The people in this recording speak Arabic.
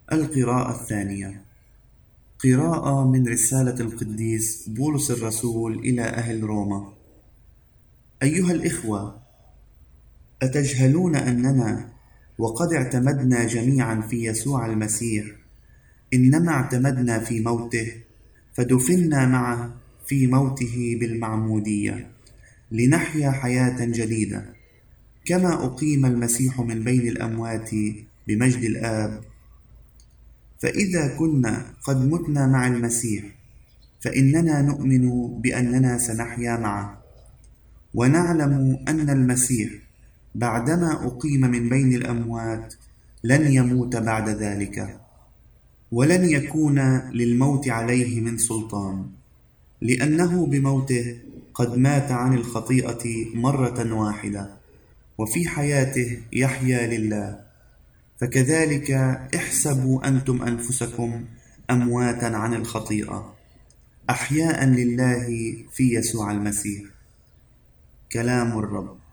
القراءة الثانية. قراءة من رسالة القديس بولس الرسول إلى أهل روما. أيها الإخوة، أتجهلون أننا وقد اعتمدنا جميعا في يسوع المسيح، إنما اعتمدنا في موته، فدفنا معه في موته بالمعمودية، لنحيا حياة جديدة، كما أقيم المسيح من بين الأموات بمجد الآب. فإذا كنا قد متنا مع المسيح، فإننا نؤمن بأننا سنحيا معه، ونعلم أن المسيح بعدما أقيم من بين الأموات لن يموت بعد ذلك، ولن يكون للموت عليه من سلطان، لأنه بموته قد مات عن الخطيئة مرة واحدة، وفي حياته يحيا لله. فكذلك احسبوا أنتم أنفسكم أمواتا عن الخطيئة، أحياء لله في يسوع المسيح. كلام الرب.